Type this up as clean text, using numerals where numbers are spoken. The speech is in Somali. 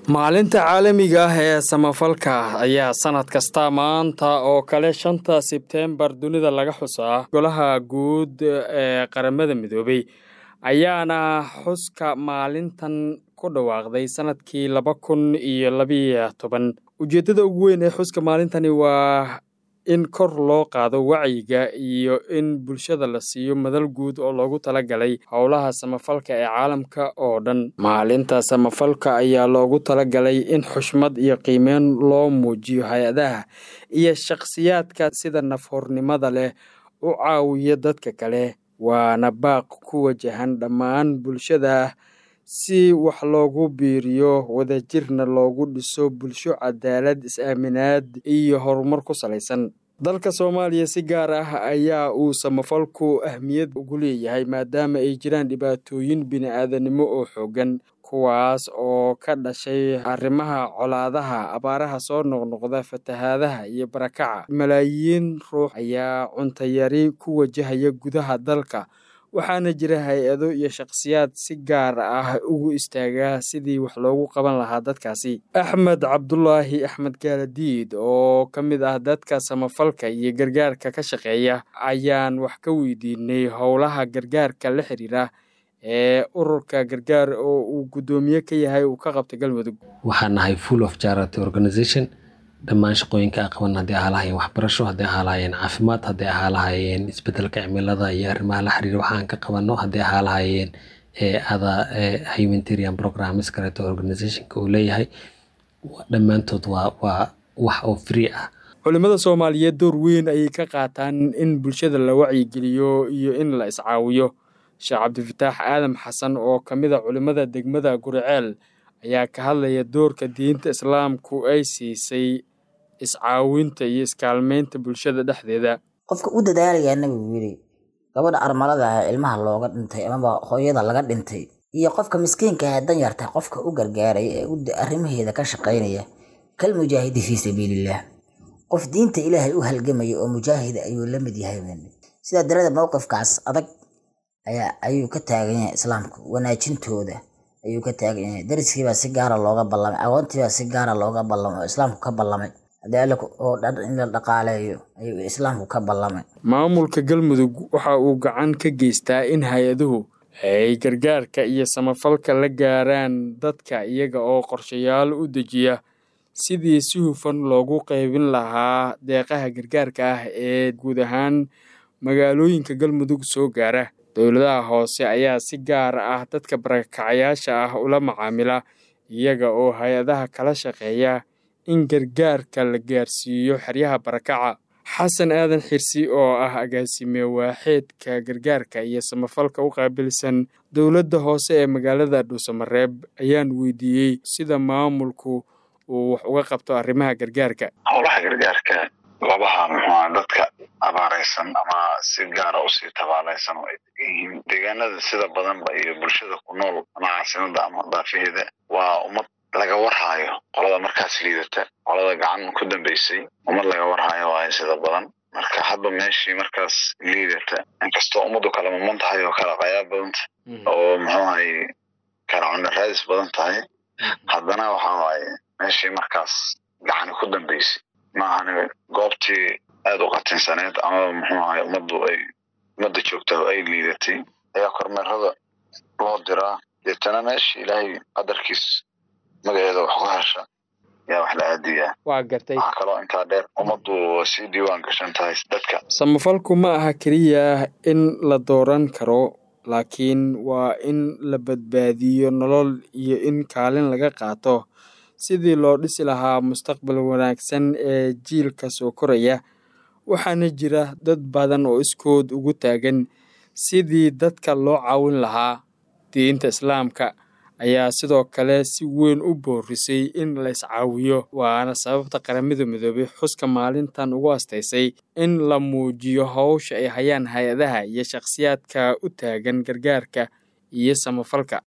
maalinta caalamiga ah ee samafalka ayaa sanad kasta maanta oo kale 5 Sebteembar dunida laga xusaa. Golaha guud ee qaramada midoobay ayaana xuska maalintan ku dhawaaqday sanadkii 2012. Ujeedada ugu weyn ee xuska maalintani waa in kor loo qaado wacyiga iyo in bulshada la siiyo madal guud oo loogu talagalay howlaha samafalka ee caalamka oo dhan. Maalinta samafalka ayaa loogu talagalay in xushmad iyo qiimeyn loo muujiyo hay'adaha iyo shakhsiyaadka sida nafhornimada leh u caawiya dadka kale, waana baaq ku wajahan dhammaan bulshada si wax loogu biiriyo wadajirna loogu dhiso bulsho cadaalad, is-aaminaad iyo horumar ku salaysan. Dalka Soomaaliya si gaar ah ayaa uu samafalku ahmiyad ugu leeyahay maadaama ay jiraan dhibaatooyin bini'aadanimo oo xooggan, kuwaas oo ka dhashay arrimaha colaadaha, abaaraha soo noqnoqda, fatahaadaha iyo barakaca. Malaayiin ruux ayaa cunto yari ku wajahaya gudaha dalka, waxaana jira hay'ado iyo shakhsiyaad si gaar ah ugu istaaga sidii wax loogu qaban lahaa dadkaasi. Axmed Cabdulaahi Axmed Gaaladiid oo ka mid ah dadka samafalka iyo gargaarka ka shaqeeya ayaan wax ka weydiinay howlaha gargaarka la xiriira ee ururka gargaar oo uu gudoomiye ka yahay uu ka qabtay Galmudug. Waxaan nahay full of charity organization. dhammaan shaqooyinka aan qaban haddii ahaa lahayeen waxbarasho, haddii ahaa lahayeen caafimaad, haddii ahaa lahayeen isbedelka cimilada iyo arrimaha la xiriira waxaan ka qabanno, haddii ahaa lahayeen humanitarian programs charity organizationka uu leeyahay, dhammaantood waa wax oo free ah. Culimada Soomaaliyeed door weyn ayay ka qaataan in bulshada la wacyigeliyo iyo in la iscaawiyo. Sheekh Cabdifataax Aadan Xasan oo ka mid ah culimada degmada Guriceel ayaa ka hadlaya doorka diinta Islaamku ay siisay iscaawinta iyo iskaalmeynta bulshada dhexdeeda. Qofka u dadaalaya nabigu yiri gabadha armalada ah ilmaha looga dhintay ama hooyada laga dhintay iyo qofka miskiinka ah dan yarta qofka u gargaaray ee arrimaheeda ka shaqeynaya kal mujaahidi fi sabilillah. qof diinta Ilaahay u halgamay oo mujaahid ayuu la mid yahay. sida darada mowqifkaas adag ayuu ka taagan yahay Islaamku wanaajintooda ayuu ka taagan yahay. dariskiiba si gaar ah looga ballamay, aqoontiiba si gaar ah looga ballamay, Islaamku ka ballamay. hadalku oo dhan in la dhaqaaleeyo ayuu Islaamku ka ballamay. Maamulka Galmudug waxa uu gacan ka geystaa in hay'aduhu ay gargaarka iyo samafalka la gaaraan dadka iyaga oo qorshayaal u dejiya sidii si hufan loogu qaybin lahaa deeqaha gargaarka ah ee guud ahaan magaalooyinka Galmudug soo gaara. Dowladaha hoose ayaa si gaar ah dadka barakacayaasha ah ula macaamila iyaga oo hay'adaha kala shaqeeya in gargaarka la gaarsiiyo xeryaha barakaca. Xasan Aadan Xirsi oo ah agaasime waaxeedka gargaarka iyo samafalka u qaabilsan dowladda hoose ee magaalada Dhuusamareeb ayaan weydiiyey sida maamulku uu wax uga qabto arrimaha gargaarka. Howlaha gargaarka goobaha dadka abaaraysan ama si gaar ah u sii tabaalaysan deegaanada sida badan iyo bulshada ku nool ama caasimada ama daafaheeda waa ummad laga warhayo. qolada markaas liidata, qolada gacan ku dambeysay, ummad laga warhayo waa sida badan. marka hadba meeshii markaas liidata inkastoo ummadu kala maman tahay oo kala qayb badan oo kala cunno raadis badan tahay, haddana waxa meeshii markaas gacan ku dambeysay maahan goobtii aad u qatinsaneed ama ummadda joogta ay liidatay ayaa kormeerada loo diraa. deetana meeshii Ilaahay qadarkiis magaceeda wax ku hasha yaa wax la aadiyaa. Waa gartay. Waxa kaloo intaa dheer ummaddu si diiwaan gashan tahay dadka. Samafalku ma aha kaliya in la dooran karo, laakiin waa in la badbaadiyo nolol iyo in kaalin laga qaato sidii loo dhisi lahaa mustaqbal wanaagsan ee jiilka soo koraya. Waxaana jira dad badan oo iskood ugu taagan sidii dadka loo caawin lahaa. Diinta Islaamka ayaa sidoo kale si weyn u boorisay in la iscaawiyo, waana sababta qaramada midoobay xuska maalintan ugu asteysay in la muujiyo hawsha ay hayaan hay'adaha iyo shakhsiyaadka u taagan gargaarka iyo samafalka.